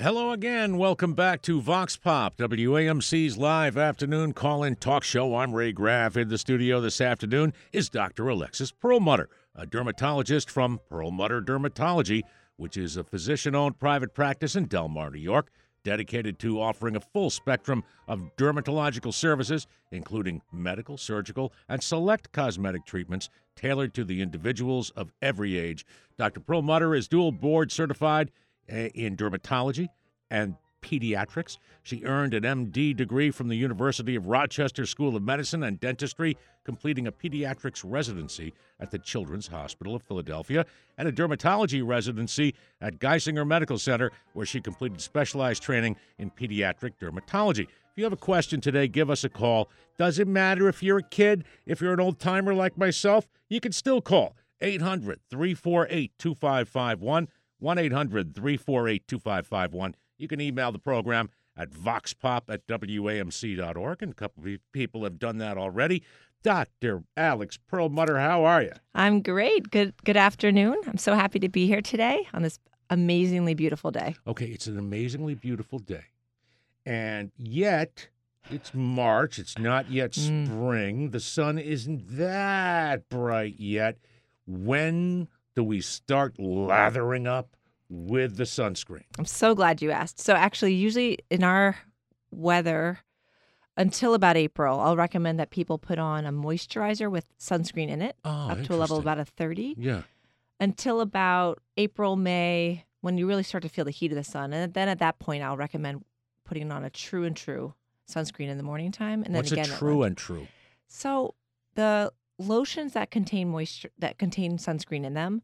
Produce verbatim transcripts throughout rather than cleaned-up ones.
Hello again. Welcome back to Vox Pop, W A M C's live afternoon call-in talk show. I'm Ray Graff. In the studio this afternoon is Doctor Alexis Perlmutter, a dermatologist from Perlmutter Dermatology, which is a physician-owned private practice in Delmar, New York, dedicated to offering a full spectrum of dermatological services, including medical, surgical, and select cosmetic treatments tailored to the individuals of every age. Doctor Perlmutter is dual board certified in dermatology and pediatrics. She earned an M D degree from the University of Rochester School of Medicine and Dentistry, completing a pediatrics residency at the Children's Hospital of Philadelphia and a dermatology residency at Geisinger Medical Center, where she completed specialized training in pediatric dermatology. If you have a question today, give us a call. Doesn't matter if you're a kid, if you're an old-timer like myself, you can still call eight hundred, three four eight, two five five one, one eight hundred, three four eight, two five five one. You can email the program at voxpop at W A M C dot org, and a couple of people have done that already. Doctor Alex Perlmutter, how are you? I'm great. Good good afternoon. I'm so happy to be here today on this amazingly beautiful day. Okay, it's an amazingly beautiful day. And yet, it's March. It's not yet spring. Mm. The sun isn't that bright yet. When do we start lathering up with the sunscreen? I'm so glad you asked. So actually, usually in our weather, until about April, I'll recommend that people put on a moisturizer with sunscreen in it, oh, up to a level of about a thirty. Yeah. Until about April, May, when you really start to feel the heat of the sun. And then at that point, I'll recommend putting on a true and true sunscreen in the morning time. And then What's again, a true and true? So the lotions that contain moisture, that contain sunscreen in them,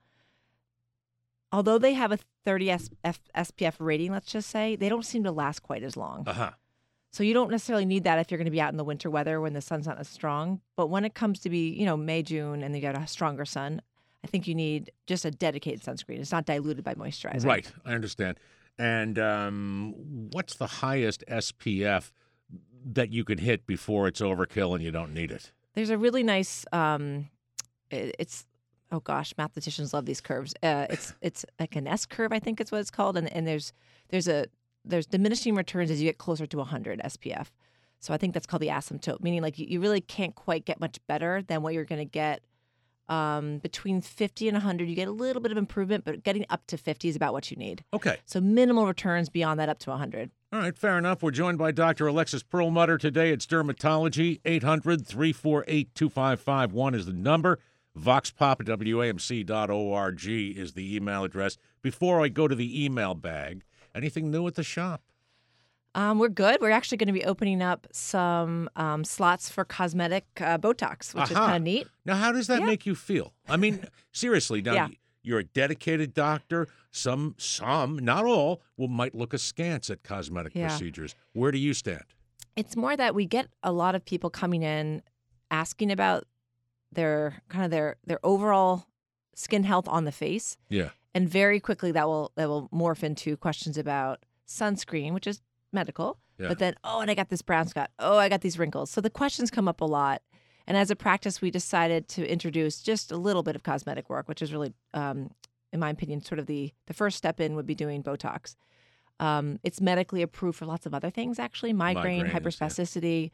although they have a thirty S P F rating, let's just say, they don't seem to last quite as long. Uh-huh. So you don't necessarily need that if you're going to be out in the winter weather when the sun's not as strong. But when it comes to be, you know, May, June, and you got a stronger sun, I think you need just a dedicated sunscreen. It's not diluted by moisturizer. Right. I understand. And um, what's the highest S P F that you can hit before it's overkill and you don't need it? There's a really nice, um, it, it's, oh gosh, mathematicians love these curves. Uh, it's it's like an S curve, I think is what it's called. And and there's there's a there's diminishing returns as you get closer to one hundred S P F. So I think that's called the asymptote, meaning like you, you really can't quite get much better than what you're going to get um, between fifty and one hundred. You get a little bit of improvement, but getting up to fifty is about what you need. Okay. So minimal returns beyond that up to one hundred. All right, fair enough. We're joined by Doctor Alexis Perlmutter today. It's dermatology. eight hundred, three four eight, two five five one is the number. voxpop at W A M C dot org is the email address. Before I go to the email bag, anything new at the shop? Um, we're good. We're actually going to be opening up some um, slots for cosmetic uh, Botox, which Aha. is kind of neat. Now, how does that Yeah. make you feel? I mean, seriously, now Yeah. you're a dedicated doctor. Some, some, not all, will might look askance at cosmetic Yeah. procedures. Where do you stand? It's more that we get a lot of people coming in asking about their kind of their their overall skin health on the face, Yeah. and very quickly that will that will morph into questions about sunscreen, which is medical. Yeah. But then, oh, and I got this brown spot. Oh, I got these wrinkles. So the questions come up a lot. And as a practice, we decided to introduce just a little bit of cosmetic work, which is really, um, in my opinion, sort of the the first step in would be doing Botox. Um, it's medically approved for lots of other things, actually. Migraine, Migraines, yeah. hyperspasticity.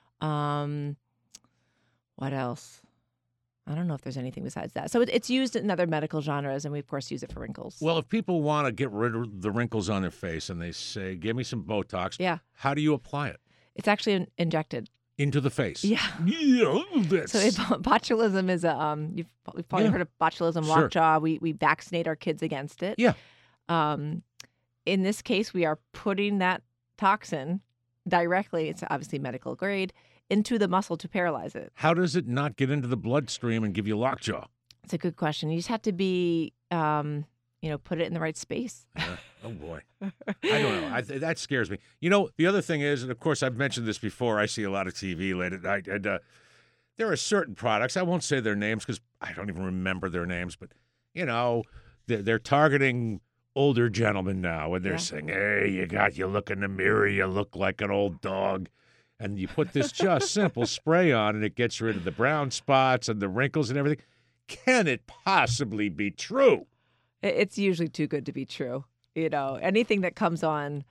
Um, what else? I don't know if there's anything besides that. So it, it's used in other medical genres, and we, of course, use it for wrinkles. Well, if people want to get rid of the wrinkles on their face and they say, give me some Botox, Yeah. how do you apply it? It's actually in- injected. Into the face? Yeah. Yeah. That's... So it, botulism is a, um, you've, you've probably Yeah. heard of botulism, Sure. lockjaw. We, we vaccinate our kids against it. Yeah. Um, in this case, we are putting that toxin directly, it's obviously medical grade, into the muscle to paralyze it. How does it not get into the bloodstream and give you lockjaw? It's a good question. You just have to be, um, you know, put it in the right space. Yeah. Oh, boy. I don't know. I, that scares me. You know, the other thing is, and of course, I've mentioned this before, I see a lot of T V late at night, and uh, there are certain products, I won't say their names because I don't even remember their names, but, you know, they're, they're targeting older gentlemen now, and they're Yeah. saying, hey, you got, you look in the mirror, you look like an old dog. And you put this just simple spray on, and it gets rid of the brown spots and the wrinkles and everything. Can it possibly be true? It- It's usually too good to be true. You know, anything that comes on,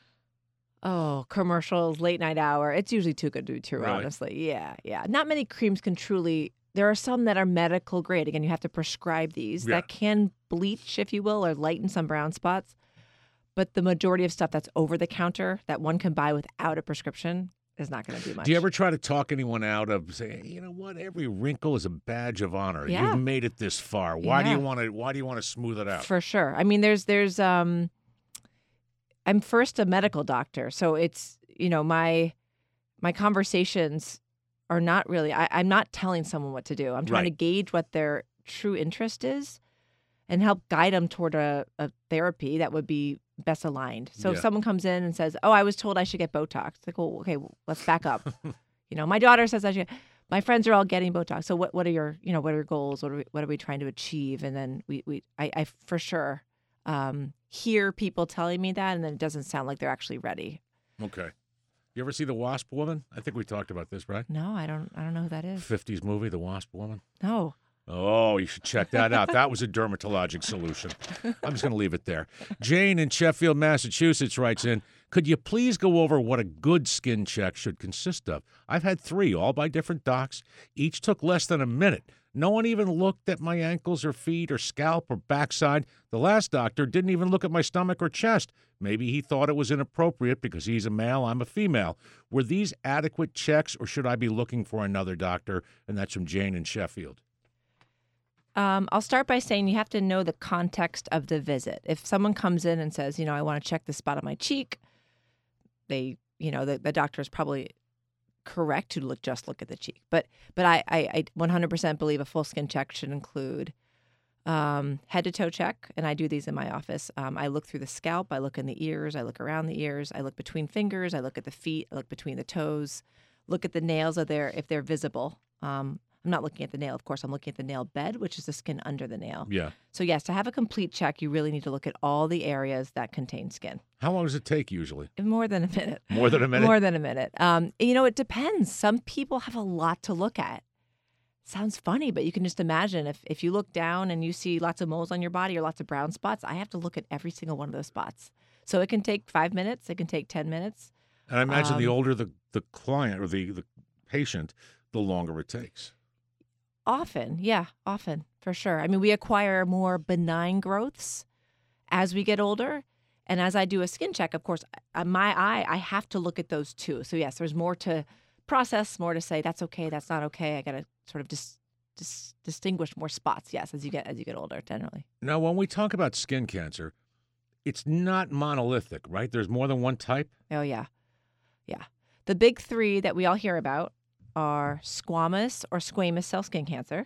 oh, commercials, late night hour, it's usually too good to be true, Really? honestly. Yeah, yeah. Not many creams can truly, there are some that are medical grade. Again, you have to prescribe these Yeah. that can bleach, if you will, or lighten some brown spots. But the majority of stuff that's over the counter that one can buy without a prescription is not going to do much. Do you ever try to talk anyone out of saying, you know what, every wrinkle is a badge of honor. Yeah. You've made it this far. Why do Yeah. you want to? Why do you want to smooth it out? For sure. I mean, there's there's um I'm first a medical doctor, so it's, you know, my my conversations are not really I, I'm not telling someone what to do. I'm trying to Right. gauge what their true interest is and help guide them toward a, a therapy that would be best aligned. So Yeah. if someone comes in and says, "Oh, I was told I should get Botox," it's like, well, okay, well, let's back up. You know, my daughter says I should. My friends are all getting Botox. So what? What are your, you know, what are your goals? What are we, what are we trying to achieve? And then we, we, I, I for sure um, hear people telling me that, and then it doesn't sound like they're actually ready. Okay. You ever see The Wasp Woman? I think we talked about this, right? No, I don't. I don't know who that is. fifties movie, The Wasp Woman. No. Oh, you should check that out. That was a dermatologic solution. I'm just going to leave it there. Jane in Sheffield, Massachusetts writes in, could you please go over what a good skin check should consist of? I've had three, all by different docs. Each took less than a minute. No one even looked at my ankles or feet or scalp or backside. The last doctor didn't even look at my stomach or chest. Maybe he thought it was inappropriate because he's a male, I'm a female. Were these adequate checks, or should I be looking for another doctor? And that's from Jane in Sheffield. Um, I'll start by saying you have to know the context of the visit. If someone comes in and says, you know, I want to check the spot on my cheek, they, you know, the, the doctor is probably correct to look just look at the cheek. But but I, I, I one hundred percent believe a full skin check should include um, head to toe check, and I do these in my office. Um, I look through the scalp, I look in the ears, I look around the ears, I look between fingers, I look at the feet, I look between the toes, look at the nails are there if they're visible. Um, I'm not looking at the nail, of course. I'm looking at the nail bed, which is the skin under the nail. Yeah. So yes, to have a complete check, you really need to look at all the areas that contain skin. How long does it take usually? More than a minute. More than a minute? More than a minute. Um, you know, it depends. Some people have a lot to look at. Sounds funny, but you can just imagine if, if you look down and you see lots of moles on your body or lots of brown spots, I have to look at every single one of those spots. So it can take five minutes. It can take ten minutes. And I imagine the Um, older the, the client or the, the patient, the longer it takes. Often, yeah, often, for sure. I mean, we acquire more benign growths as we get older. And as I do a skin check, of course, uh, my eye, I have to look at those too. So yes, there's more to process, more to say that's okay, that's not okay. I got to sort of dis- dis- distinguish more spots. Yes, as you get as you get older, generally. Now, when we talk about skin cancer, it's not monolithic, right? There's more than one type. Oh yeah, yeah. The big three that we all hear about are squamous or squamous cell skin cancer,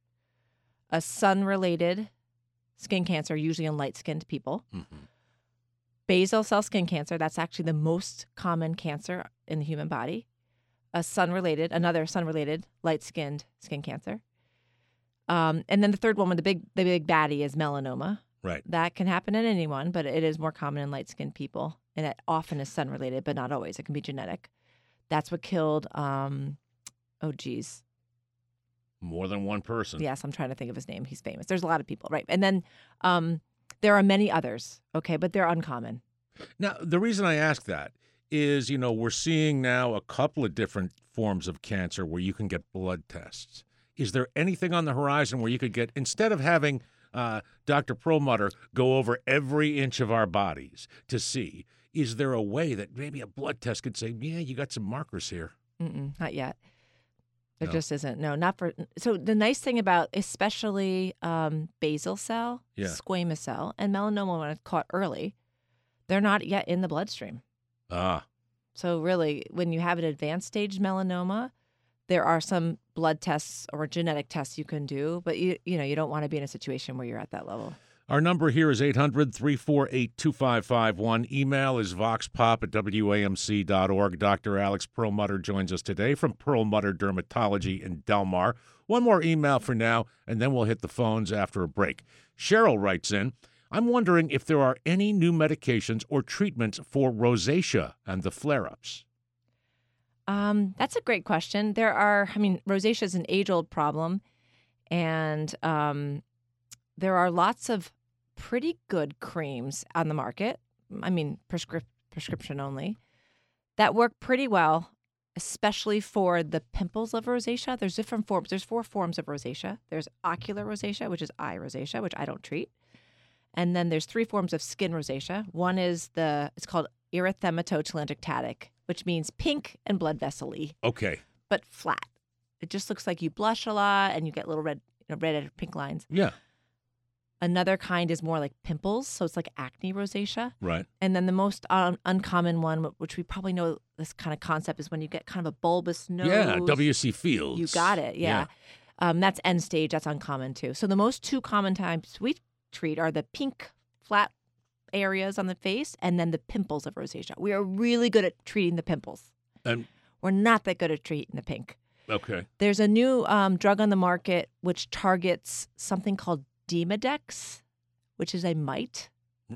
a sun-related skin cancer, usually in light-skinned people, Mm-hmm. basal cell skin cancer, that's actually the most common cancer in the human body, a sun-related, another sun-related light-skinned skin cancer. Um, and then the third one, the big, the big baddie, is melanoma. Right. That can happen in anyone, but it is more common in light-skinned people, and it often is sun-related, but not always. It can be genetic. That's what killed, um, oh, geez. More than one person. Yes, I'm trying to think of his name. He's famous. There's a lot of people, right? And then um, there are many others, okay, but they're uncommon. Now, the reason I ask that is, you know, we're seeing now a couple of different forms of cancer where you can get blood tests. Is there anything on the horizon where you could get, instead of having uh, Doctor Perlmutter go over every inch of our bodies to see, is there a way that maybe a blood test could say, yeah, you got some markers here? Mm-mm, not yet. There No. just isn't. No, not for. So the nice thing about especially um, basal cell, Yeah. squamous cell, and melanoma when it's caught early, they're not yet in the bloodstream. Ah, So really, when you have an advanced stage melanoma, there are some blood tests or genetic tests you can do, but you you know you don't want to be in a situation where you're at that level. our number here is eight hundred, three four eight, two five five one. Email is voxpop at W A M C dot org. Doctor Alex Perlmutter joins us today from Perlmutter Dermatology in Delmar. One more email for now, and then we'll hit the phones after a break. Cheryl writes in, I'm wondering if there are any new medications or treatments for rosacea and the flare-ups. Um, that's a great question. There are, I mean, rosacea is an age-old problem, and um, there are lots of pretty good creams on the market. I mean, prescrip- prescription only, that work pretty well, especially for the pimples of rosacea. There's different forms. There's four forms of rosacea. There's ocular rosacea, which is eye rosacea, which I don't treat. And then there's three forms of skin rosacea. One is the, it's called erythematotelangiectatic, which means pink and blood vessel-y, Okay. but flat. It just looks like you blush a lot and you get little red, you know, red and pink lines. Yeah. Another kind is more like pimples, so it's like acne rosacea. Right. And then the most un- uncommon one, which we probably know this kind of concept, is when you get kind of a bulbous nose. Yeah. W C Fields. You got it. Yeah. yeah. Um, that's end stage. That's uncommon too. So the most two common types we treat are the pink flat areas on the face and then the pimples of rosacea. We are really good at treating the pimples. And We're not that good at treating the pink. okay. There's a new um, drug on the market which targets something called Demodex, which is a mite.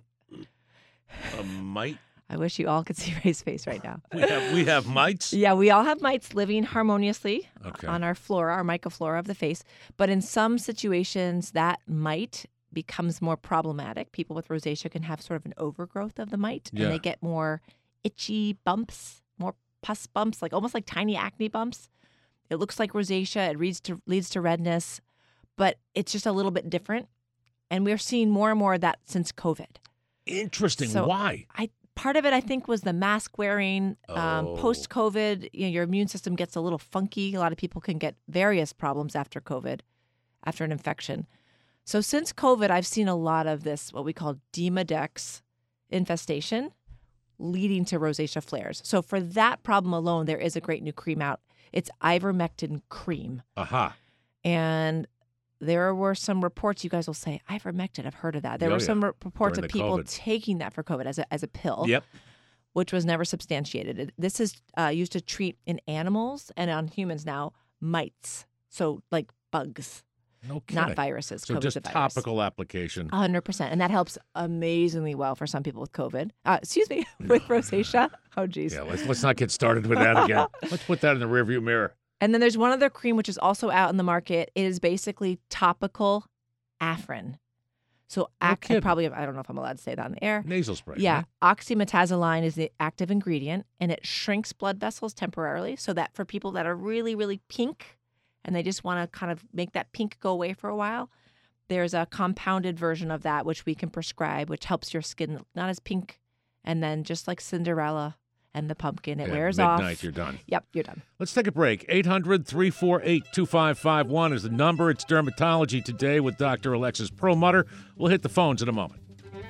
A mite. I wish you all could see Ray's face right now. We have we have mites. Yeah, we all have mites living harmoniously Okay. on our flora, our mycoflora of the face. But in some situations, that mite becomes more problematic. People with rosacea can have sort of an overgrowth of the mite, Yeah. and they get more itchy bumps, more pus bumps, like almost like tiny acne bumps. It looks like rosacea. It leads to leads to redness, but it's just a little bit different. And we're seeing more and more of that since COVID. Interesting. So- Why? I part of it, I think, was the mask wearing. Um, Oh. Post COVID, you know, your immune system gets a little funky. A lot of people can get various problems after COVID, after an infection. So since COVID, I've seen a lot of this, what we call Demodex infestation, leading to rosacea flares. So for that problem alone, there is a great new cream out. It's ivermectin cream. Aha. And there were some reports, you guys will say, ivermectin, I've heard of that. There Oh, were yeah. some re- reports During of the people COVID. taking that for COVID as a, as a pill, Yep. which was never substantiated. It- This is uh, used to treat in animals and on humans now, mites. So like bugs, No kidding. not viruses. So COVID's just a virus. topical application. one hundred percent. And that helps amazingly well for some people with COVID. Uh, excuse me, with rosacea. Oh, geez. Yeah. Let's let's not get started with that again. Let's put that in the rearview mirror. And then there's one other cream which is also out in the market. It is basically topical Afrin. So No ac- I kidding. probably, I don't know if I'm allowed to say that on the air. Nasal spray. Yeah, right? oxymetazoline is the active ingredient, and it shrinks blood vessels temporarily. So that for people that are really, really pink, and they just want to kind of make that pink go away for a while, there's a compounded version of that which we can prescribe, which helps your skin not as pink, and then just like Cinderella and the pumpkin, it Yeah, wears midnight, off. you're done. Yep, you're done. Let's take a break. eight hundred, three four eight, two five five one is the number. It's Dermatology Today with Doctor Alexis Perlmutter. We'll hit the phones in a moment.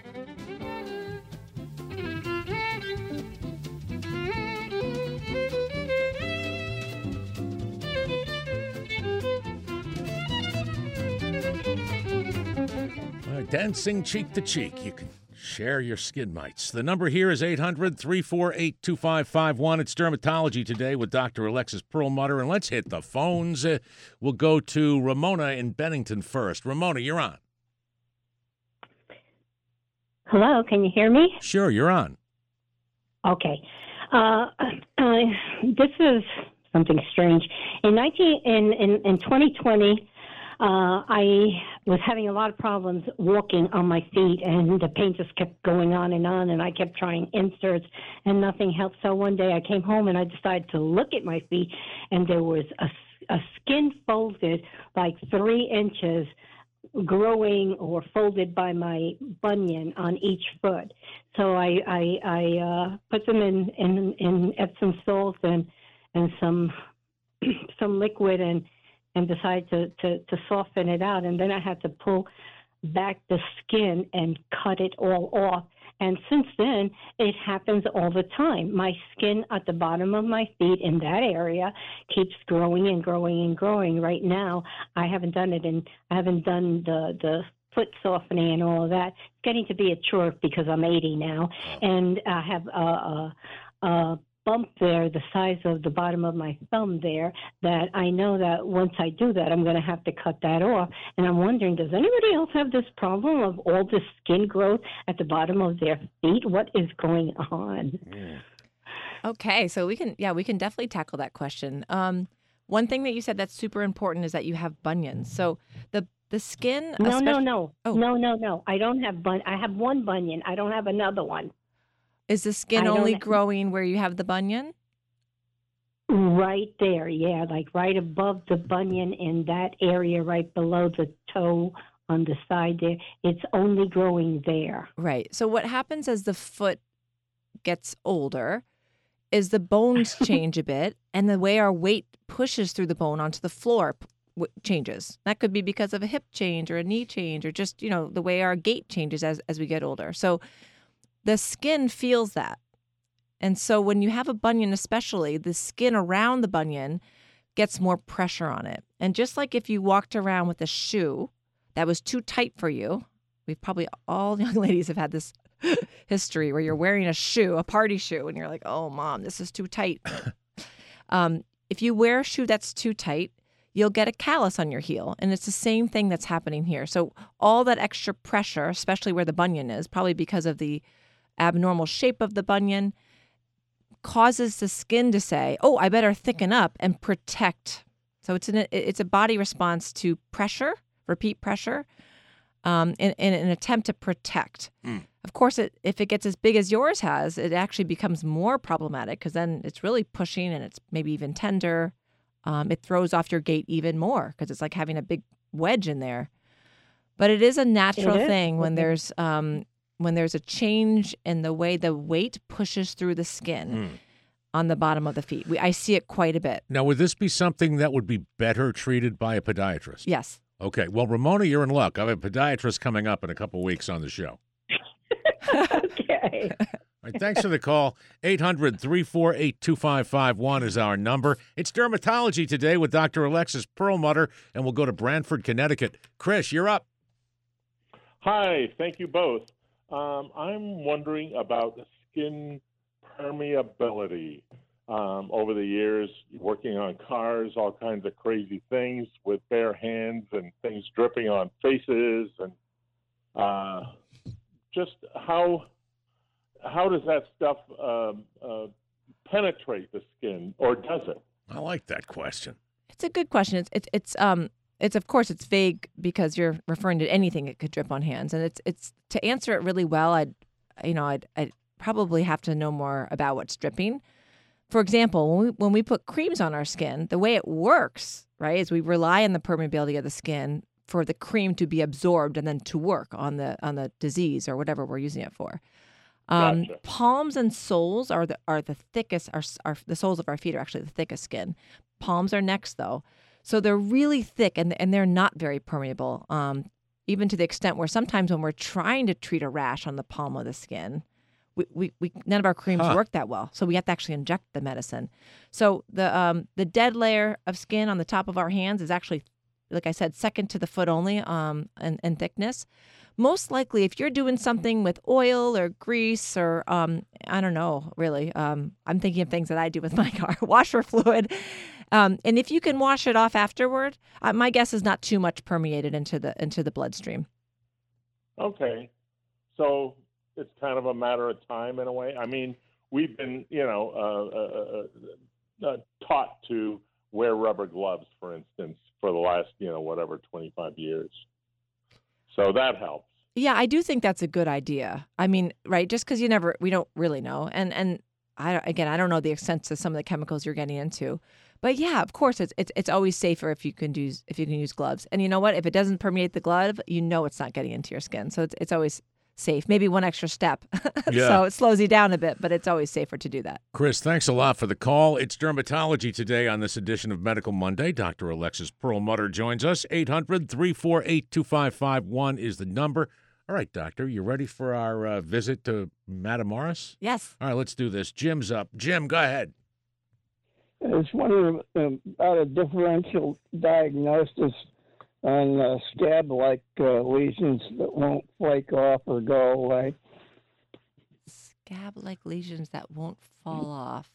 All right, dancing cheek to cheek. You can share your skin mites. The number here is eight hundred, three four eight, two five five one. It's Dermatology Today with Doctor Alexis Perlmutter. And let's hit the phones. Uh, we'll go to Ramona in Bennington first. Ramona, you're on. Hello, can you hear me? Sure, you're on. Okay. Uh, uh, this is something strange. In nineteen in in, in twenty twenty, uh, I was having a lot of problems walking on my feet, and the pain just kept going on and on, and I kept trying inserts, and nothing helped. So one day I came home, and I decided to look at my feet, and there was a, a skin folded like three inches growing or folded by my bunion on each foot. So I I, I uh, put them in, in in Epsom salt and and some some liquid and and decided to, to to soften it out. And then I had to pull back the skin and cut it all off. And since then, it happens all the time. My skin at the bottom of my feet in that area keeps growing and growing and growing. Right now, I haven't done it, and I haven't done the the foot softening and all of that. It's getting to be a chore because I'm eighty now, and I have a, a, a bump there the size of the bottom of my thumb there that I know that once I do that, I'm going to have to cut that off. And I'm wondering, does anybody else have this problem of all this skin growth at the bottom of their feet? What is going on? Okay, so we can, yeah, we can definitely tackle that question. Um, one thing that you said that's super important is that you have bunions. So the The skin. No, no, especially- no, Oh. no, no, no. I don't have bun. I have one bunion. I don't have another one. Is the skin I don't- only growing where you have the bunion? Right there, yeah, like right above the bunion in that area, right below the toe on the side there. It's only growing there. Right. So what happens as the foot gets older is the bones change a bit, and the way our weight pushes through the bone onto the floor p- w- changes. That could be because of a hip change or a knee change, or just, you know, the way our gait changes as, as we get older. So the skin feels that. And so when you have a bunion, especially, the skin around the bunion gets more pressure on it. And just like if you walked around with a shoe that was too tight for you, we've probably, all young ladies have had this history where you're wearing a shoe, a party shoe, and you're like, oh, mom, this is too tight. um, if you wear a shoe that's too tight, you'll get a callus on your heel. And it's the same thing that's happening here. So all that extra pressure, especially where the bunion is, probably because of the abnormal shape of the bunion, causes the skin to say, oh, I better thicken up and protect. So it's an it's a body response to pressure, repeat pressure, um, in, in an attempt to protect. Mm. Of course, it, if it gets as big as yours has, it actually becomes more problematic because then it's really pushing and it's maybe even tender. Um, it throws off your gait even more because it's like having a big wedge in there. But it is a natural It is. thing when Mhm. there's um, when there's a change in the way the weight pushes through the skin Mm. on the bottom of the feet. We, I see it quite a bit. Now, would this be something that would be better treated by a podiatrist? Yes. Okay. Well, Ramona, you're in luck. I have a podiatrist coming up in a couple weeks on the show. Okay. All right, thanks for the call. eight hundred, three four eight, two five five one is our number. It's Dermatology Today with Doctor Alexis Perlmutter, and we'll go to Brantford, Connecticut. Chris, you're up. Hi, thank you both. Um, I'm wondering about skin permeability. Um, over the years, working on cars, all kinds of crazy things with bare hands and things dripping on faces, and uh, just how how does that stuff um, uh, penetrate the skin, or does it? I like that question. It's a good question. It's it's it's um it's of course it's vague because you're referring to anything that could drip on hands, and it's it's to answer it really well. I'd you know I'd I'd probably have to know more about what's dripping. For example, when we when we put creams on our skin, the way it works, right, is we rely on the permeability of the skin for the cream to be absorbed and then to work on the on the disease or whatever we're using it for. Um, Gotcha. Palms and soles are the are the thickest. Are, are the soles of our feet are actually the thickest skin. Palms are next though, so they're really thick and and they're not very permeable. Um, even to the extent where sometimes when we're trying to treat a rash on the palm of the skin, we, we, we none of our creams Huh. work that well, so we have to actually inject the medicine. So the um the dead layer of skin on the top of our hands is actually, like I said, second to the foot only um in, in thickness. Most likely, if you're doing something with oil or grease or um I don't know, really, um I'm thinking of things that I do with my car, washer fluid. Um, and if you can wash it off afterward, uh, my guess is not too much permeated into the into the bloodstream. Okay, so it's kind of a matter of time in a way. I mean, we've been, you know, uh, uh, uh, taught to wear rubber gloves, for instance, for the last, you know, whatever, twenty-five years. So that helps. Yeah, I do think that's a good idea. I mean, right? Just because you never, we don't really know, and and I don't- again, I don't know the extent to some of the chemicals you're getting into, but yeah, of course, it's it's it's always safer if you can use if you can use gloves. And you know what? If it doesn't permeate the glove, you know it's not getting into your skin, so it's it's always safe. Maybe one extra step, Yeah. so it slows you down a bit, but it's always safer to do that. Chris, thanks a lot for the call. It's Dermatology Today on this edition of Medical Monday. Doctor Alexis Perlmutter joins us. eight hundred, three four eight, two five five one is the number. All right, Doctor, you ready for our uh, visit to Matamoros? Yes. All right, let's do this. Jim's up. Jim, go ahead. I was wondering um, about a differential diagnosis on uh, scab-like uh, lesions that won't flake off or go away. Scab-like lesions that won't fall off.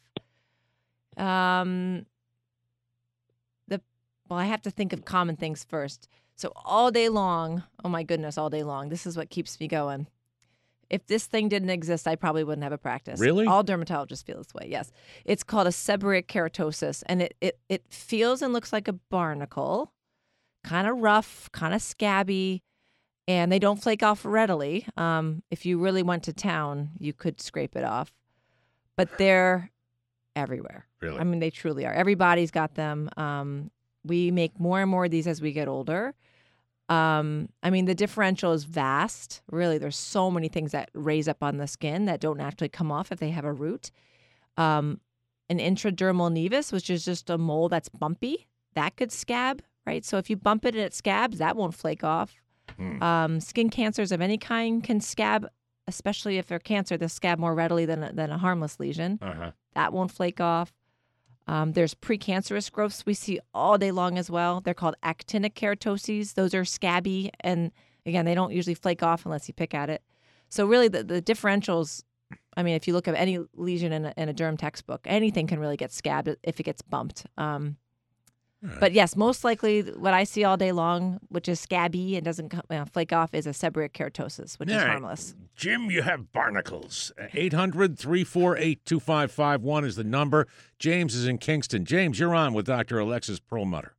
Um, the well, I have to think of common things first. So all day long, oh my goodness, all day long. This is what keeps me going. If this thing didn't exist, I probably wouldn't have a practice. Really? All dermatologists feel this way. Yes, it's called a seborrheic keratosis, and it it it feels and looks like a barnacle. kind of rough, kind of scabby, and they don't flake off readily. Um, if you really went to town, you could scrape it off. But they're everywhere. Really? I mean, they truly are. Everybody's got them. Um, we make more and more of these as we get older. Um, I mean, the differential is vast. Really, there's so many things that raise up on the skin that don't naturally come off if they have a root. Um, an intradermal nevus, which is just a mole that's bumpy, that could scab, right? So if you bump it and it scabs, that won't flake off. Hmm. Um, skin cancers of any kind can scab, especially if they're cancer. They'll scab more readily than a, than a harmless lesion. Uh-huh. That won't flake off. Um, there's precancerous growths we see all day long as well. They're called actinic keratoses. Those are scabby, and again, they don't usually flake off unless you pick at it. So really, the, the differentials, I mean, if you look at any lesion in a, in a derm textbook, anything can really get scabbed if it gets bumped. Um, Right. But yes, most likely what I see all day long, which is scabby and doesn't you know, flake off, is a seborrheic keratosis, which All is right. harmless. Jim, you have barnacles. eight hundred, three four eight, two five five one is the number. James is in Kingston. James, you're on with Doctor Alexis Perlmutter.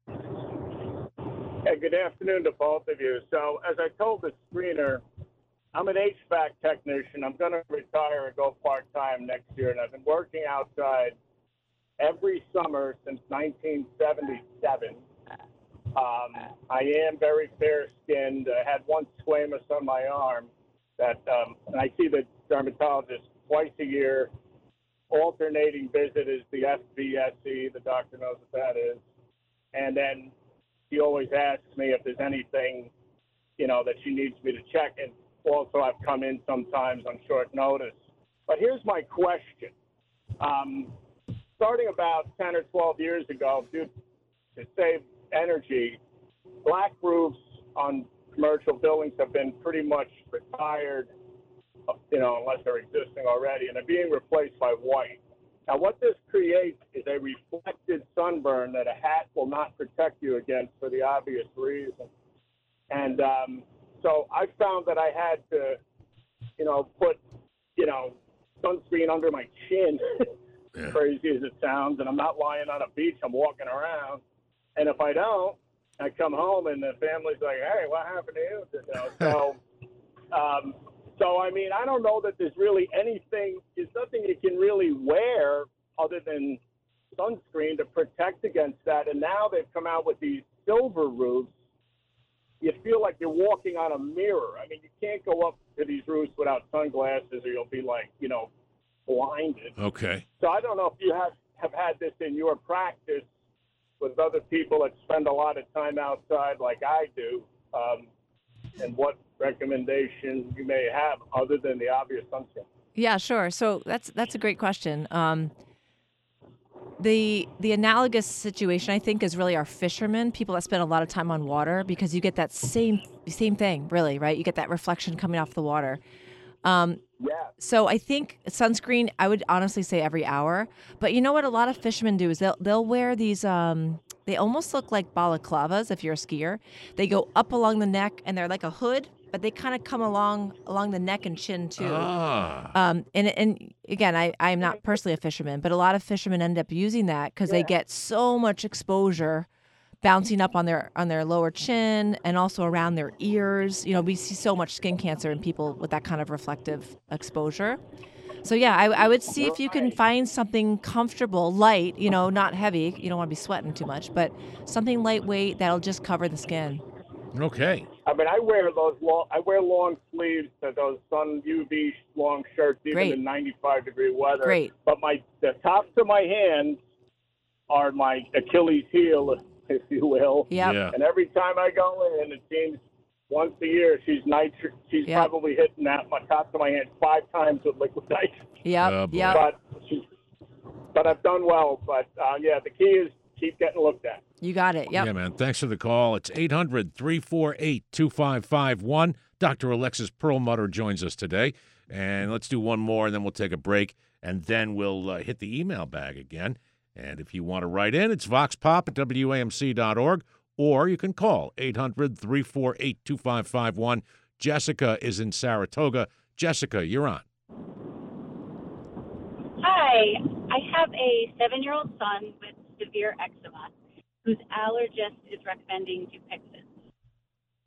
Hey, good afternoon to both of you. So, as I told the screener, I'm an H V A C technician. I'm going to retire and go part-time next year, and I've been working outside every summer since nineteen seventy-seven. Um, I am very fair-skinned. I had one squamous on my arm that, um, and I see the dermatologist twice a year. Alternating visit is the F B S E. The doctor knows what that is. And then she always asks me if there's anything, you know, that she needs me to check. And also I've come in sometimes on short notice. But here's my question. Um, starting about ten or twelve years ago, due to save energy, black roofs on commercial buildings have been pretty much retired, you know, unless they're existing already, and they're being replaced by white. Now, what this creates is a reflected sunburn that a hat will not protect you against for the obvious reason. And um, so I found that I had to, you know, put, you know, sunscreen under my chin, Yeah. crazy as it sounds, and I'm not lying on a beach, I'm walking around. And if I don't, I come home and the family's like, hey, what happened to you? You know, so, um, so, I mean, I don't know that there's really anything, there's nothing you can really wear other than sunscreen to protect against that. And now they've come out with these silver roofs. You feel like you're walking on a mirror. I mean, you can't go up to these roofs without sunglasses or you'll be like, you know, blinded. Okay. So I don't know if you have, have had this in your practice with other people that spend a lot of time outside like I do, um, and what recommendation you may have other than the obvious sunscreen. Yeah, sure. So that's that's a great question. Um, the the analogous situation, I think, is really our fishermen, people that spend a lot of time on water, because you get that same same thing, really, right? You get that reflection coming off the water. Um, Yeah. So I think sunscreen, I would honestly say every hour. But you know what a lot of fishermen do is they'll they'll wear these. Um, they almost look like balaclavas if you're a skier. They go up along the neck and they're like a hood, but they kind of come along along the neck and chin too. Ah. Um, and and again, I I'm not personally a fisherman, but a lot of fishermen end up using that because they get so much exposure bouncing up on their on their lower chin and also around their ears. You know, we see so much skin cancer in people with that kind of reflective exposure. So yeah, I, I would see if you can find something comfortable, light, you know, not heavy. You don't want to be sweating too much, but something lightweight that'll just cover the skin. Okay. I mean, I wear those long, I wear long sleeves to those sun U V long shirts, even Great. in ninety-five degree weather. Great. But my the tops of my hands are my Achilles heel, if you will. Yep. Yeah. And every time I go in, it seems once a year she's nitri- She's Yep. probably hitting that my tops of my hands five times with liquid nitrogen. Yep. Oh, boy. yep. But she's, but I've done well. But uh, yeah, the key is keep getting looked at. You got it. Yep. Yeah, man. Thanks for the call. It's eight hundred, three four eight, two five five one. Doctor Alexis Perlmutter joins us today. And let's do one more, and then we'll take a break, and then we'll uh, hit the email bag again. And if you want to write in, it's voxpop at W A M C dot org, or you can call eight hundred, three four eight, two five five one. Jessica is in Saratoga. Jessica, you're on. Hi, I have a seven-year-old son with severe eczema whose allergist is recommending Dupixent.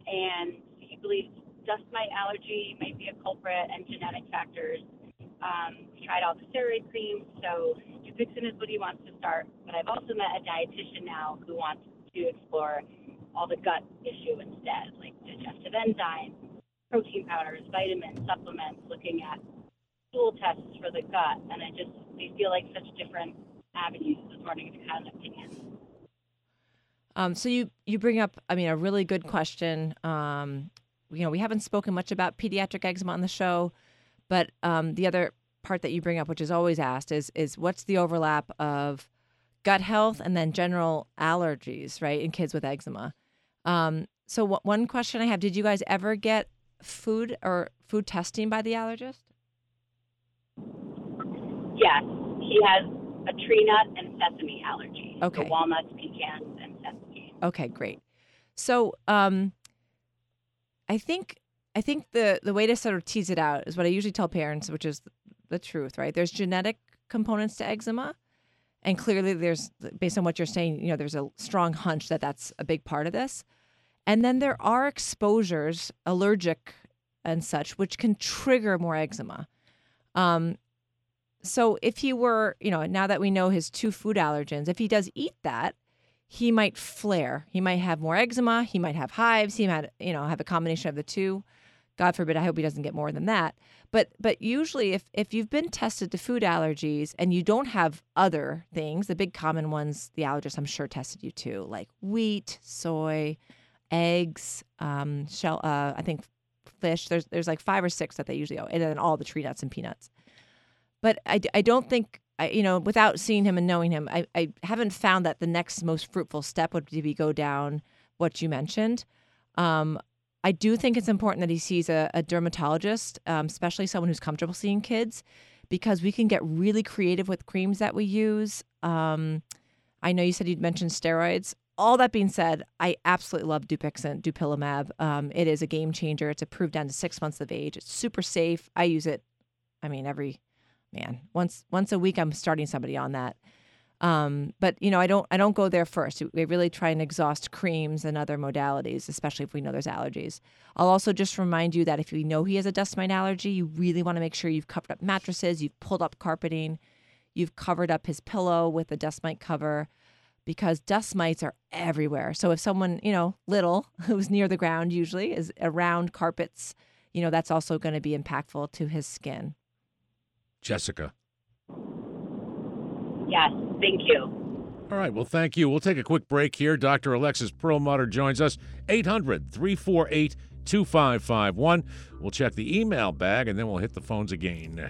and he believes dust mite allergy might be a culprit and genetic factors. Um, he tried all the steroid creams, so Dupixent is what he wants to start. But I've also met a dietitian now who wants to explore all the gut issue instead, like digestive enzymes, protein powders, vitamins, supplements, looking at stool tests for the gut. And I just, they feel like such different avenues. I was wondering if you had an opinion. Um, so you, you bring up, I mean, a really good question. Um, you know, we haven't spoken much about pediatric eczema on the show, but um, the other part that you bring up, which is always asked, is is what's the overlap of gut health and then general allergies, right, in kids with eczema? Um, so w- one question I have, did you guys ever get food or food testing by the allergist? Yes, he has a tree nut and sesame allergy. Okay. So walnuts, pecans, and sesame. Okay, great. So um, I think I think the, the way to sort of tease it out is what I usually tell parents, which is the truth, right? There's genetic components to eczema, and clearly there's, based on what you're saying, you know, there's a strong hunch that that's a big part of this. And then there are exposures, allergic and such, which can trigger more eczema. Um, so if he were, you know, now that we know his two food allergens, if he does eat that, he might flare. He might have more eczema. He might have hives. He might, you know, have a combination of the two. God forbid, I hope he doesn't get more than that. But but usually if, if you've been tested to food allergies and you don't have other things, the big common ones, the allergist I'm sure tested you too, like wheat, soy, eggs, um, shell, uh, I think fish. There's there's like five or six that they usually, and then all the tree nuts and peanuts. But I, I don't think, I, you know, without seeing him and knowing him, I, I haven't found that the next most fruitful step would be to go down what you mentioned. Um, I do think it's important that he sees a, a dermatologist, um, especially someone who's comfortable seeing kids, because we can get really creative with creams that we use. Um, I know you said you'd mentioned steroids. All that being said, I absolutely love Dupixent, Dupilumab. Um, it is a game changer. It's approved down to six months of age. It's super safe. I use it, I mean, every, man, once once a week I'm starting somebody on that. Um, but you know, I don't I don't go there first. We really try and exhaust creams and other modalities, especially if we know there's allergies. I'll also just remind you that if you know he has a dust mite allergy, you really want to make sure you've covered up mattresses, you've pulled up carpeting, you've covered up his pillow with a dust mite cover, because dust mites are everywhere. So if someone, you know, little who's near the ground usually is around carpets, you know, that's also going to be impactful to his skin. Jessica. Yes, thank you. All right, well, thank you. We'll take a quick break here. Doctor Alexis Perlmutter joins us, eight hundred, three four eight, two five five one. We'll check the email bag, and then we'll hit the phones again.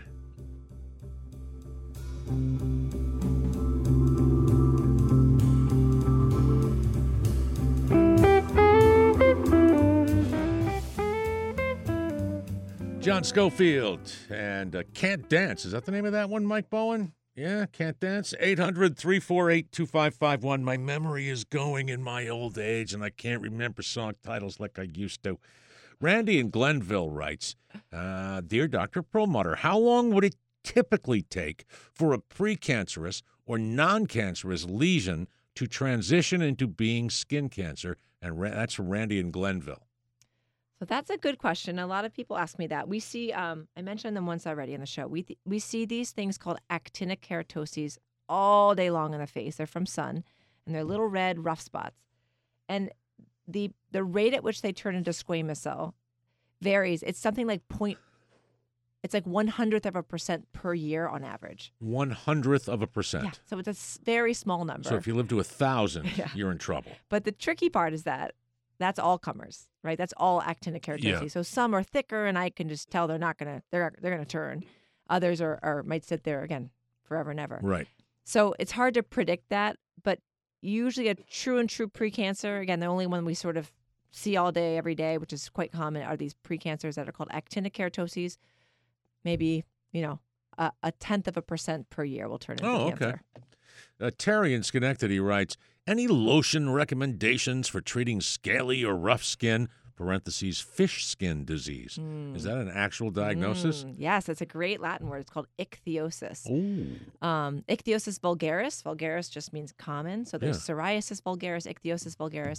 John Schofield and uh, Can't Dance. Is that the name of that one, Mike Bowen? Yeah, Can't Dance. eight hundred, three four eight, two five five one. My memory is going in my old age, and I can't remember song titles like I used to. Randy in Glenville writes, uh, Dear Doctor Perlmutter, how long would it typically take for a precancerous or non-cancerous lesion to transition into being skin cancer? And ra- that's from Randy in Glenville. So that's a good question. A lot of people ask me that. We see, um, I mentioned them once already in the show. We th- we see these things called actinic keratoses all day long in the face. They're from sun, and they're little red rough spots. And the the rate at which they turn into squamous cell varies. It's something like point. It's like one hundredth of a percent per year on average. One hundredth of a percent. Yeah. So it's a s- very small number. So if you live to a thousand, Yeah. you're in trouble. But the tricky part is that that's all comers, right? That's all actinic keratoses. Yeah. So some are thicker, and I can just tell they're not gonna they're they're gonna turn. Others are, are might sit there again forever and ever. Right. So it's hard to predict that, but usually a true and true precancer, again, the only one we sort of see all day, every day, which is quite common, are these precancers that are called actinic keratoses. Maybe, you know, a, a tenth of a percent per year will turn into Oh, cancer. okay. Uh, Terry in Schenectady writes, any lotion recommendations for treating scaly or rough skin, parentheses, fish skin disease? Mm. Is that an actual diagnosis? Mm, yes, it's a great Latin word. It's called ichthyosis. Oh. Um, ichthyosis vulgaris. Vulgaris just means common. So there's Yeah. psoriasis vulgaris, ichthyosis vulgaris.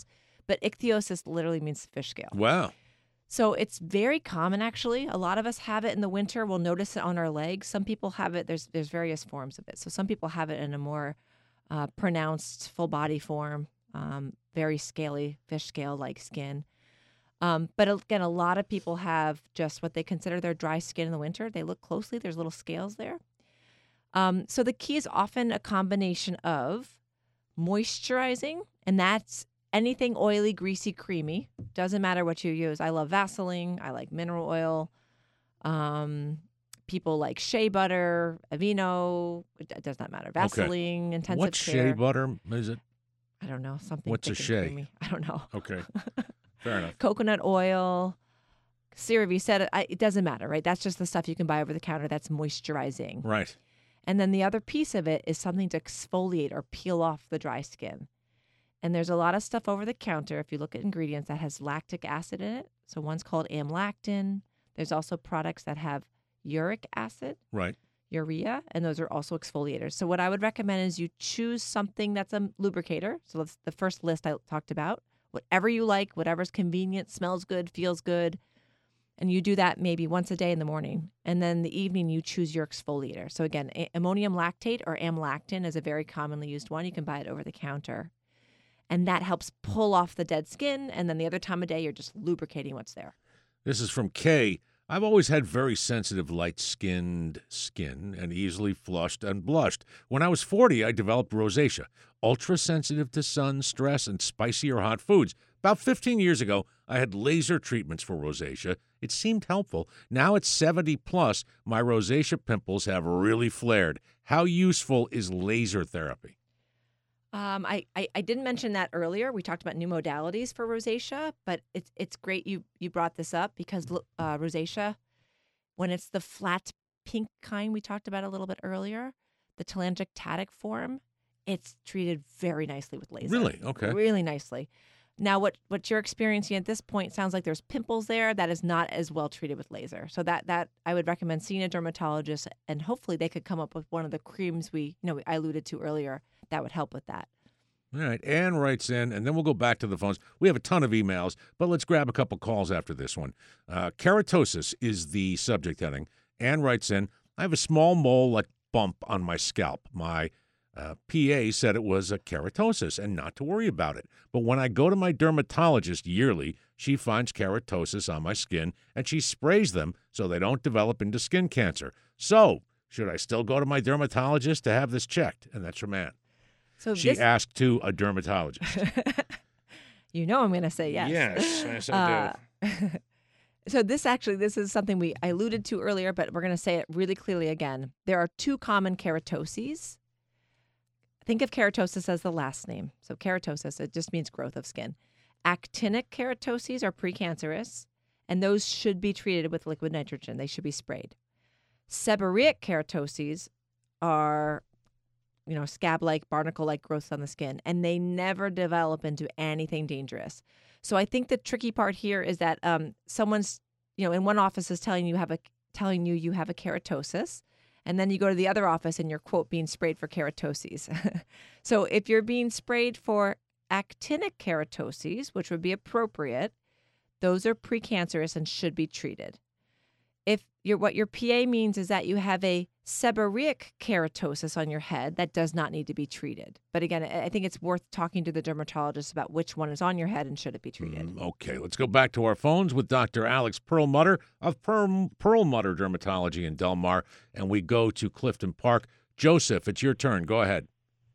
but ichthyosis literally means fish scale. Wow. So it's very common, actually. A lot of us have it in the winter. We'll notice it on our legs. Some people have it. There's there's various forms of it. So some people have it in a more uh, pronounced full body form, um, very scaly fish scale like skin. Um, but again, a lot of people have just what they consider their dry skin in the winter. They look closely. There's little scales there. Um, so the key is often a combination of moisturizing, and that's anything oily, greasy, creamy. Doesn't matter what you use. I love Vaseline. I like mineral oil. Um, people like shea butter, Aveeno. It does not matter. Vaseline, intensive What care. shea butter is it? I don't know. Something What's a thick and shea? creamy. I don't know. Okay. Fair enough. Coconut oil, CeraVe said it, I- it doesn't matter, right? That's just the stuff you can buy over the counter that's moisturizing. Right. And then the other piece of it is something to exfoliate or peel off the dry skin. And there's a lot of stuff over the counter, if you look at ingredients, that has lactic acid in it. So one's called amlactin. There's also products that have uric acid, Right. urea, and those are also exfoliators. So what I would recommend is you choose something that's a lubricator. So that's the first list I talked about. Whatever you like, whatever's convenient, smells good, feels good. And you do that maybe once a day in the morning. And then the evening, you choose your exfoliator. So again, a- ammonium lactate or amlactin is a very commonly used one. You can buy it over the counter. And that helps pull off the dead skin. And then the other time of day, you're just lubricating what's there. This is from Kay. I've always had very sensitive, light-skinned skin and easily flushed and blushed. When I was forty, I developed rosacea, ultra-sensitive to sun, stress, and spicy or hot foods. About fifteen years ago, I had laser treatments for rosacea. It seemed helpful. Now at seventy plus, my rosacea pimples have really flared. How useful is laser therapy? Um, I, I, I didn't mention that earlier. We talked about new modalities for rosacea, but it's it's great you you brought this up because lo- uh, rosacea, when it's the flat pink kind we talked about a little bit earlier, the telangiectatic form, it's treated very nicely with laser. Really? Okay. Really nicely. Now, what, what you're experiencing at this point sounds like there's pimples there. That is not as well treated with laser. So that that I would recommend seeing a dermatologist, and hopefully they could come up with one of the creams we you know I alluded to earlier that would help with that. All right. Ann writes in, and then we'll go back to the phones. We have a ton of emails, but let's grab a couple calls after this one. Uh, keratosis is the subject heading. Ann writes in, I have a small mole-like bump on my scalp. My uh, P A said it was a keratosis and not to worry about it. But when I go to my dermatologist yearly, she finds keratosis on my skin, and she sprays them so they don't develop into skin cancer. So, should I still go to my dermatologist to have this checked? And that's from Ann. So She this, asked to a dermatologist. you know I'm going to say yes. Yes, yes, I do. Uh, so this actually, this is something we I alluded to earlier, but we're going to say it really clearly again. There are two common keratoses. Think of keratosis as the last name. So keratosis, it just means growth of skin. Actinic keratoses are precancerous, and those should be treated with liquid nitrogen. They should be sprayed. Seborrheic keratoses are, you know, scab-like, barnacle-like growths on the skin, and they never develop into anything dangerous. So I think the tricky part here is that um, someone's, you know, in one office is telling you have a telling you you have a keratosis, and then you go to the other office and you're, quote, being sprayed for keratoses. So if you're being sprayed for actinic keratoses, which would be appropriate, those are precancerous and should be treated. If you're, what your P A means is that you have a seborrheic keratosis on your head that does not need to be treated. But again, I I think it's worth talking to the dermatologist about which one is on your head and should it be treated. Mm, okay, let's go back to our phones with Doctor Alex Perlmutter of Per- Perlmutter Dermatology in Del Mar, and we go to Clifton Park. Joseph, it's your turn. Go ahead.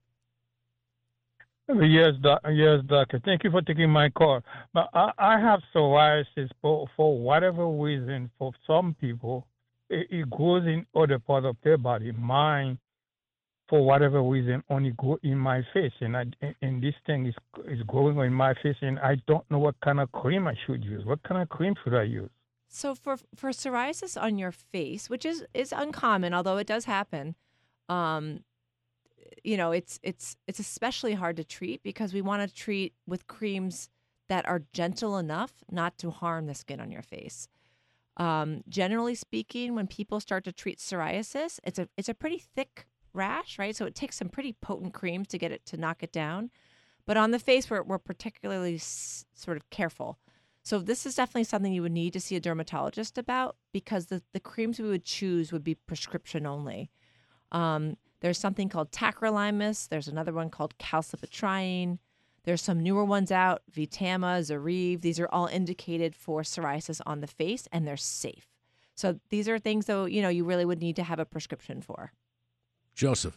Yes, doc, yes, doctor. Thank you for taking my call. But I, I have psoriasis for, for whatever reason. For some people, it, it grows in other part of their body. Mine, for whatever reason, only grow in my face, and I and this thing is is growing in my face, and I don't know what kind of cream I should use. What kind of cream should I use? So for for psoriasis on your face, which is is uncommon, although it does happen, um, you know, it's it's it's especially hard to treat because we want to treat with creams that are gentle enough not to harm the skin on your face. Um, generally speaking, when people start to treat psoriasis, it's a it's a pretty thick rash, right? So it takes some pretty potent creams to get it to knock it down. But on the face, we're, we're particularly s- sort of careful. So this is definitely something you would need to see a dermatologist about, because the, the creams we would choose would be prescription only. Um, there's something called tacrolimus. There's another one called calcipotriene. There's some newer ones out, Vitama, Zoryve. These are all indicated for psoriasis on the face, and they're safe. So these are things, though, you know, you really would need to have a prescription for. Joseph.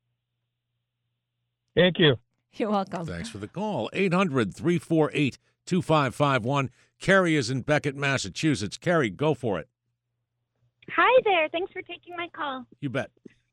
Thank you. You're welcome. Thanks for the call. eight hundred, three four eight, two five five one. Carrie is in Beckett, Massachusetts. Carrie, go for it. Hi there. Thanks for taking my call. You bet.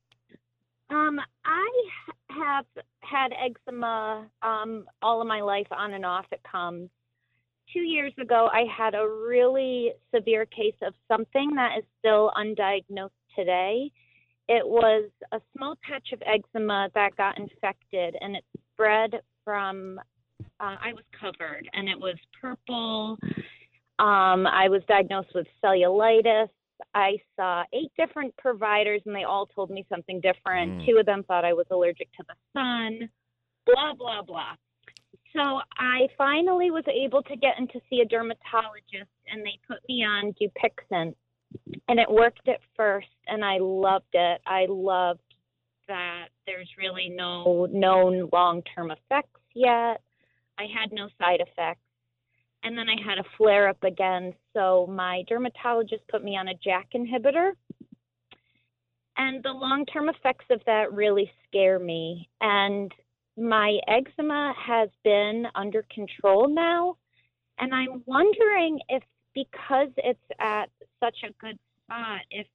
Um, I have had eczema um, all of my life, on and off. It comes. Two years ago, I had a really severe case of something that is still undiagnosed today. It was a small patch of eczema that got infected, and it spread from, uh, I was covered, and it was purple. Um, I was diagnosed with cellulitis. I saw eight different providers, and they all told me something different. Mm. Two of them thought I was allergic to the sun, blah, blah, blah. So I finally was able to get in to see a dermatologist, and they put me on Dupixent, and it worked at first, and I loved it. I loved that there's really no known long-term effects yet. I had no side effects. And then I had a flare-up again, so my dermatologist put me on a JAK inhibitor. And the long-term effects of that really scare me. And my eczema has been under control now. And I'm wondering if, because it's at such a good spot, if,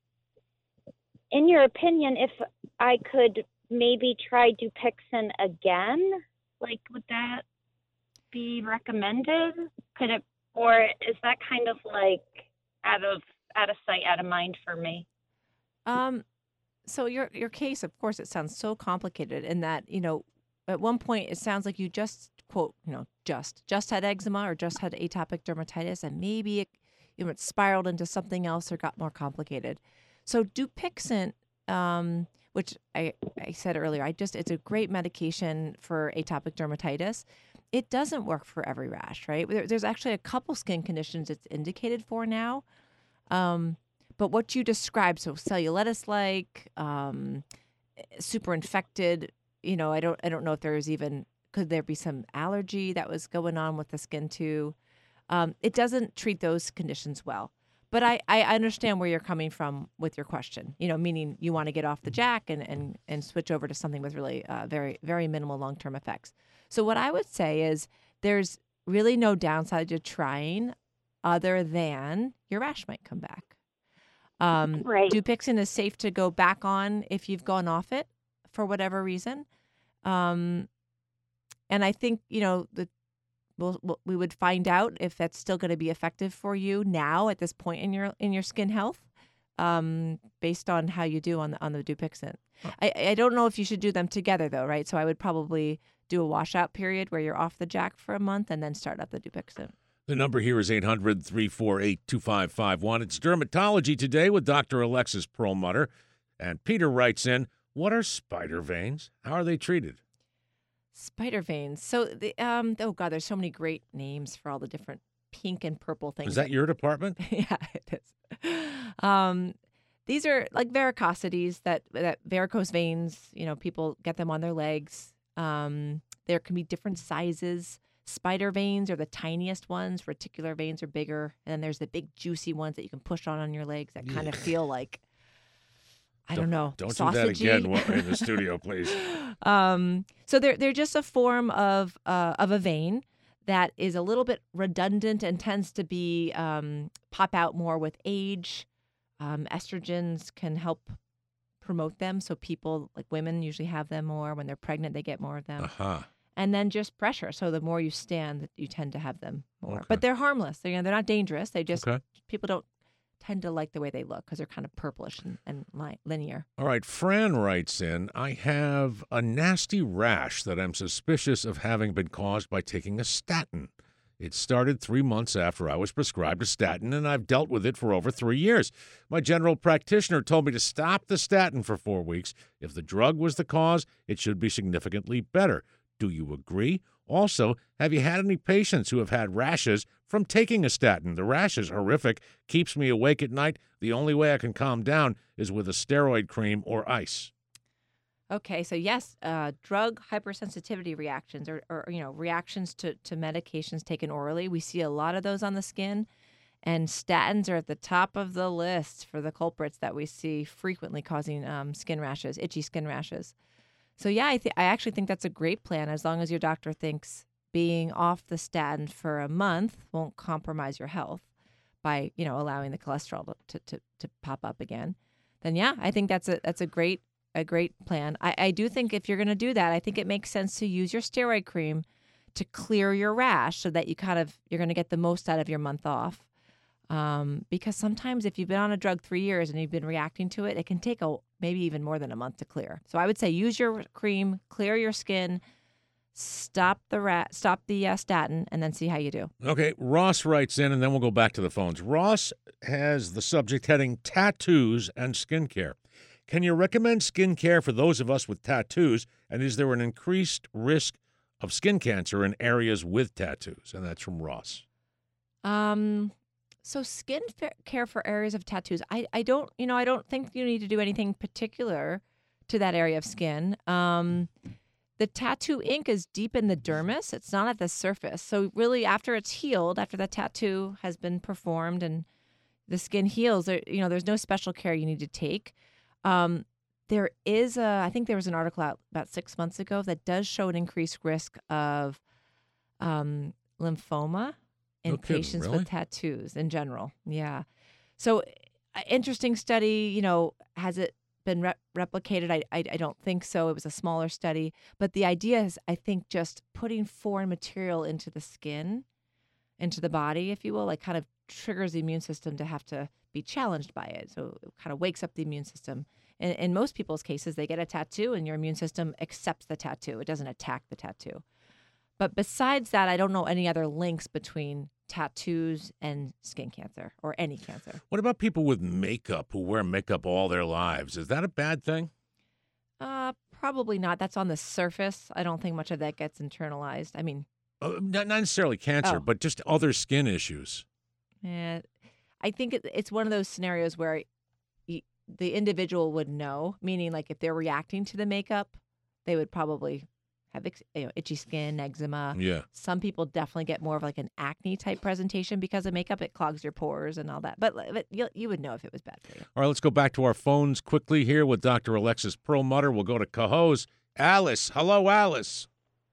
in your opinion, if I could maybe try Dupixent again, like, would that be recommended? Could it, or is that kind of like out of out of sight, out of mind for me? Um, so your your case, of course, it sounds so complicated in that, you know, at one point it sounds like you just quote, you know, just just had eczema or just had atopic dermatitis, and maybe it, you know, it spiraled into something else or got more complicated. So Dupixent, um, which I I said earlier, I just it's a great medication for atopic dermatitis. It doesn't work for every rash, right? There, there's actually a couple skin conditions it's indicated for now. Um, but what you described, so cellulitis-like, um, super infected, you know, I don't, I don't know if there's even, could there be some allergy that was going on with the skin too? Um, it doesn't treat those conditions well. But I, I understand where you're coming from with your question, you know, meaning you want to get off the JAK and, and, and switch over to something with really uh, very, very minimal long-term effects. So what I would say is there's really no downside to trying other than your rash might come back. Um, right. Dupixent is safe to go back on if you've gone off it for whatever reason. Um, and I think, you know, the We'll, we'll, we would find out if that's still going to be effective for you now at this point in your in your skin health, um, based on how you do on the on the Dupixent. Huh. I, I don't know if you should do them together though, right? So I would probably do a washout period where you're off the JAK for a month and then start up the Dupixent. The number here is eight hundred, three four eight, two five five one. It's Dermatology Today with Doctor Alexis Perlmutter. And Peter writes in, what are spider veins? How are they treated? Spider veins. So, the, um, oh God, there's so many great names for all the different pink and purple things. Is that your department? Yeah, it is. Um, these are like varicosities, that, that varicose veins, you know, people get them on their legs. Um, there can be different sizes. Spider veins are the tiniest ones. Reticular veins are bigger. And then there's the big juicy ones that you can push on on your legs that kind of feel like, I don't, don't know. Don't sausage-y. do that again while we're in the studio, please. Um, so they're they're just a form of uh, of a vein that is a little bit redundant and tends to be um, pop out more with age. Um, estrogens can help promote them, so people like women usually have them more when they're pregnant. They get more of them. Uh-huh. And then just pressure. So the more you stand, you tend to have them more. Okay. But they're harmless. They're, you know, they're not dangerous. They just okay. people don't tend to like the way they look because they're kind of purplish and, and li- linear. All right. Fran writes in, I have a nasty rash that I'm suspicious of having been caused by taking a statin. It started three months after I was prescribed a statin, and I've dealt with it for over three years. My general practitioner told me to stop the statin for four weeks. If the drug was the cause, it should be significantly better. Do you agree? Also, have you had any patients who have had rashes from taking a statin? The rash is horrific, keeps me awake at night. The only way I can calm down is with a steroid cream or ice. Okay, so yes, uh, drug hypersensitivity reactions or, or you know reactions to, to medications taken orally. We see a lot of those on the skin, and statins are at the top of the list for the culprits that we see frequently causing um, skin rashes, itchy skin rashes. So yeah, I th- I actually think that's a great plan as long as your doctor thinks being off the statin for a month won't compromise your health by you know allowing the cholesterol to to, to pop up again. Then yeah, I think that's a that's a great a great plan. I, I do think if you're going to do that, I think it makes sense to use your steroid cream to clear your rash so that you kind of you're going to get the most out of your month off. Um, because sometimes if you've been on a drug three years and you've been reacting to it, it can take a maybe even more than a month to clear. So I would say use your cream, clear your skin, stop the rat, stop the uh, statin, and then see how you do. Okay, Ross writes in, and then we'll go back to the phones. Ross has the subject heading tattoos and skincare. Can you recommend skincare for those of us with tattoos, and is there an increased risk of skin cancer in areas with tattoos? And that's from Ross. Um. So skin fa- care for areas of tattoos. I, I don't, you know, I don't think you need to do anything particular to that area of skin. Um, the tattoo ink is deep in the dermis. It's not at the surface. So really after it's healed, after the tattoo has been performed and the skin heals, there, you know, there's no special care you need to take. Um, there is a, I think there was an article out about six months ago that does show an increased risk of um, lymphoma in No kidding, patients really? with tattoos in general. Yeah. So uh, interesting study, you know, has it been re- replicated? I, I I don't think so. It was a smaller study, but the idea is I think just putting foreign material into the skin, into the body, if you will, like kind of triggers the immune system to have to be challenged by it. So it kind of wakes up the immune system. In, in most people's cases, they get a tattoo and your immune system accepts the tattoo. It doesn't attack the tattoo. But besides that, I don't know any other links between tattoos and skin cancer or any cancer. What about people with makeup who wear makeup all their lives? Is that a bad thing? Uh, probably not. That's on the surface. I don't think much of that gets internalized. I mean, Uh, not, not necessarily cancer, Oh. but just other skin issues. eh, I think it, it's one of those scenarios where y- the individual would know, meaning like if they're reacting to the makeup, they would probably have ex- you know, itchy skin, eczema. Yeah. Some people definitely get more of like an acne type presentation because of makeup. It clogs your pores and all that. But, but you, you would know if it was bad for you. All right, let's go back to our phones quickly here with Doctor Alexis Perlmutter. We'll go to Cohoes. Alice. Hello, Alice.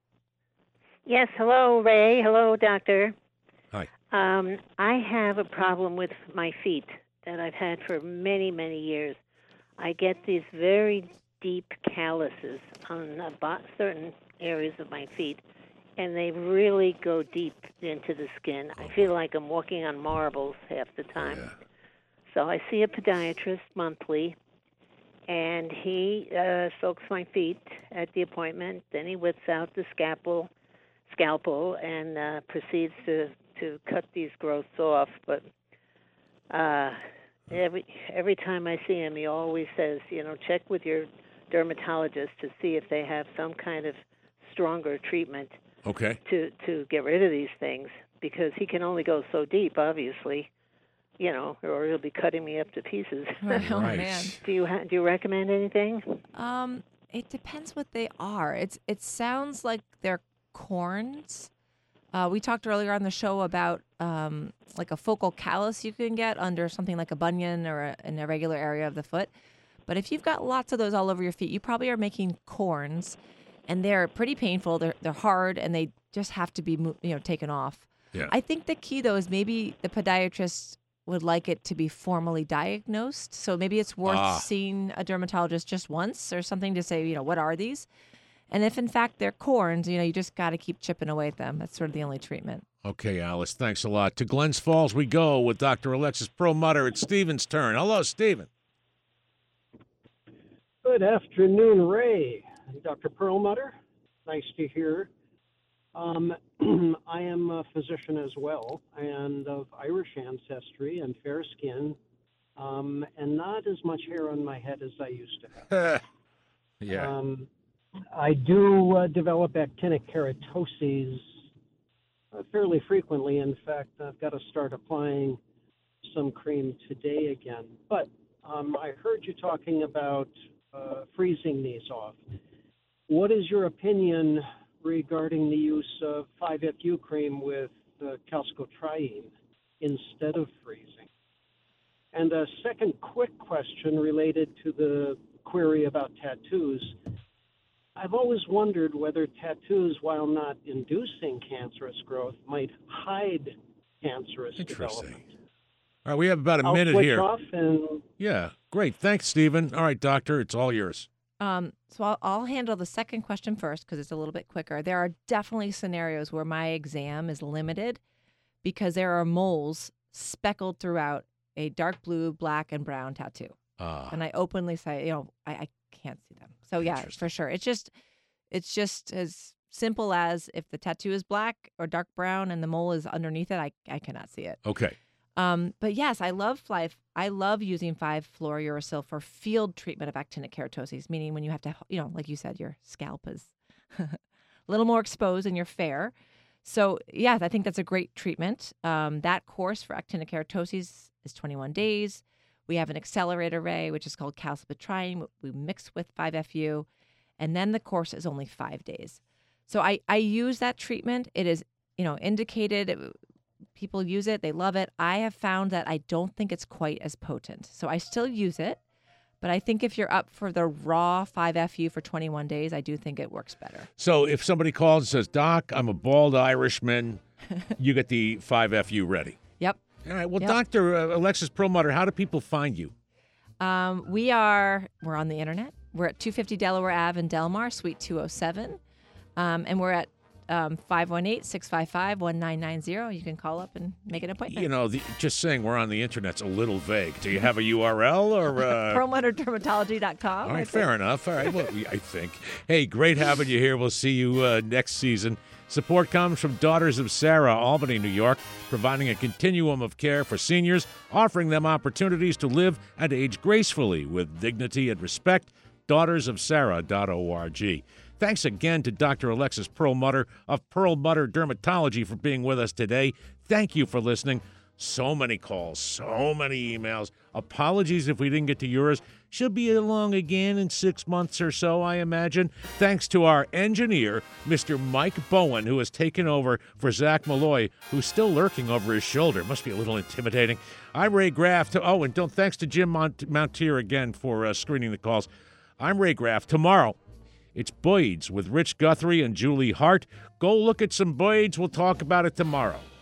Yes, hello, Ray. Hello, doctor. Hi. Um, I have a problem with my feet that I've had for many, many years. I get these very deep calluses on the bo- certain areas of my feet, and they really go deep into the skin. I feel like I'm walking on marbles half the time. Yeah. So I see a podiatrist monthly, and he uh, soaks my feet at the appointment. Then he whips out the scalpel, scalpel, and uh, proceeds to, to cut these growths off. But uh, every every time I see him, he always says, you know, check with your dermatologist to see if they have some kind of stronger treatment Okay. to to get rid of these things, because he can only go so deep, obviously, you know, or he'll be cutting me up to pieces. Oh, Right. man. do you ha- do you recommend anything? Um, it depends what they are. It's it sounds like they're corns. Uh, we talked earlier on the show about um, like a focal callus you can get under something like a bunion or a, an irregular area of the foot. But if you've got lots of those all over your feet, you probably are making corns, and they're pretty painful. They're they're hard, and they just have to be mo- you know taken off. Yeah. I think the key though is maybe the podiatrist would like it to be formally diagnosed. So maybe it's worth Ah. seeing a dermatologist just once or something to say, you know, what are these? And if in fact they're corns, you know, you just got to keep chipping away at them. That's sort of the only treatment. Okay, Alice, thanks a lot. To Glens Falls we go with Doctor Alexis Perlmutter. It's Stephen's turn. Hello, Stephen. Good afternoon, Ray and Doctor Perlmutter. Nice to hear. Um, I am a physician as well, and of Irish ancestry and fair skin, um, and not as much hair on my head as I used to have. Yeah. Um, I do uh, develop actinic keratoses uh, fairly frequently. In fact, I've got to start applying some cream today again. But um, I heard you talking about uh, freezing these off. What is your opinion regarding the use of five F U cream with uh, calcicotriene instead of freezing? And a second quick question related to the query about tattoos. I've always wondered whether tattoos, while not inducing cancerous growth, might hide cancerous development. All right, we have about a I'll minute switch here. Off and Yeah, great. Thanks, Stephen. All right, doctor, it's all yours. Um, so I'll, I'll handle the second question first because it's a little bit quicker. There are definitely scenarios where my exam is limited because there are moles speckled throughout a dark blue, black, and brown tattoo. Ah. And I openly say, you know, I, I can't see them. So yeah, for sure. It's just, it's just as simple as if the tattoo is black or dark brown and the mole is underneath it, I, I cannot see it. Okay. Um, but yes, I love fly. I love using five fluorouracil for field treatment of actinic keratoses, meaning when you have to, you know, like you said, your scalp is a little more exposed and you're fair. So yes, I think that's a great treatment. Um, that course for actinic keratoses is twenty-one days. We have an accelerator array, which is called calcipotriene. We mix with five F U, and then the course is only five days. So I, I use that treatment. It is, you know, indicated. People use it. They love it. I have found that I don't think it's quite as potent. So I still use it, but I think if you're up for the raw five F U for twenty-one days, I do think it works better. So if somebody calls and says, Doc, I'm a bald Irishman, you get the five F U ready. Yep. All right. Well, Yep. Doctor Uh, Alexis Perlmutter, how do people find you? Um, we are, we're on the internet. We're at two fifty Delaware Ave in Delmar, Suite two oh seven. Um, and we're at um, five one eight, six five five, one nine nine zero. You can call up and make an appointment. You know, the, just saying we're on the internet's a little vague. Do you have a U R L or? Uh... Perlmutter Dermatology dot com. All right, fair enough. All right, well, we- I think. Hey, great having you here. We'll see you uh, next season. Support comes from Daughters of Sarah, Albany, New York, providing a continuum of care for seniors, offering them opportunities to live and age gracefully with dignity and respect. daughters of sarah dot org. Thanks again to Doctor Alexis Perlmutter of Perlmutter Dermatology for being with us today. Thank you for listening. So many calls, so many emails. Apologies if we didn't get to yours. She'll be along again in six months or so, I imagine. Thanks to our engineer, Mister Mike Bowen, who has taken over for Zach Malloy, who's still lurking over his shoulder. Must be a little intimidating. I'm Ray Graff. To, oh, and don't thanks to Jim Mont- Mountier again for uh, screening the calls. I'm Ray Graff. Tomorrow, it's Boyd's with Rich Guthrie and Julie Hart. Go look at some Boyd's. We'll talk about it tomorrow.